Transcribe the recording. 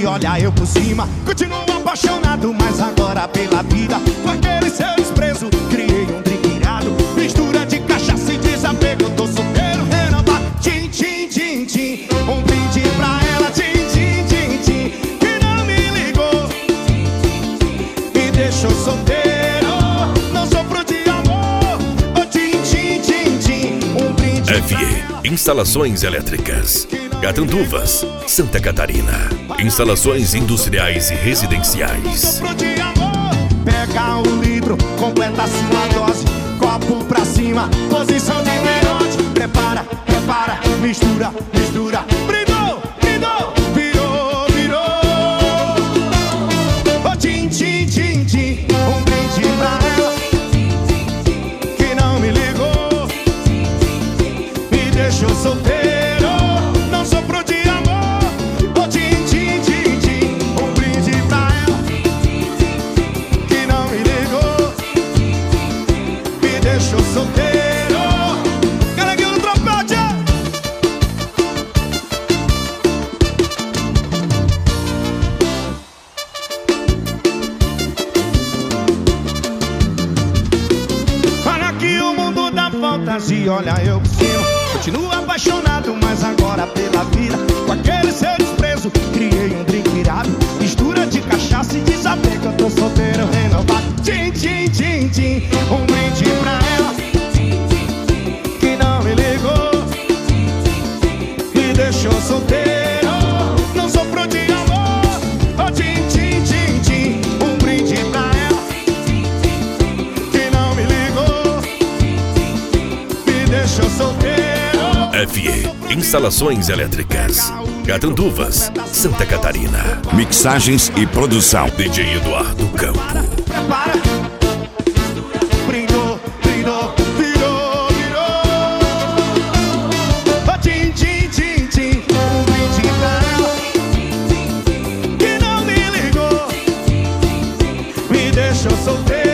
e olha eu por cima. Continuo apaixonado, mas agora pela vida. Com aquele seu desprezo, criei um drink irado. Mistura de cachaça e desapego, eu tô solteiro, renovado. Tchim, tchim, tchim, tchim. Um brinde pra ela, tchim, tchim, tchim, tchim. Que não me ligou, me deixou solteiro. Não sofro de amor, oh, tchim, tchim, tchim, tchim. Um brinde FE Instalações Elétricas, Catanduvas, Santa Catarina. Instalações industriais e residenciais. Pega o litro, completa a sua dose. Copo pra cima, posição de meiote. Prepara, prepara, mistura, mistura. Brindou, brindou, virou, virou. Oh, tchim, tchim, tchim, tchim. Um brinde pra ela que não me ligou, me deixou solteiro. Não sofro de amor. Oh, tchim, tchim, tchim, tchim. Um brinde pra ela que não me ligou, me deixou solteiro. Caraguinho no trompete. Olha aqui o mundo da fantasia, olha eu por cima. Continuo apaixonado, mas agora pela vida. Com aquele seu desprezo, criei um drink irado. Mistura de cachaça e desapego, eu tô solteiro, renovado. Tchim, tchim, tchim, tchim. Um brinde pra ela que não me ligou, me deixou solteiro. Não sofro de amor, oh, tchim, tchim, tchim, tchim. Um brinde pra ela que não me ligou, me deixou solteiro. FE Instalações Elétricas, Catanduvas, Santa Catarina. Mixagens e produção DJ Eduardo Campo. Prepara, brindou, brindou, virou, virou. Oh, tchim, tchim, tchim, tchim. Um brinde pra ela que não me ligou, me deixou solteiro.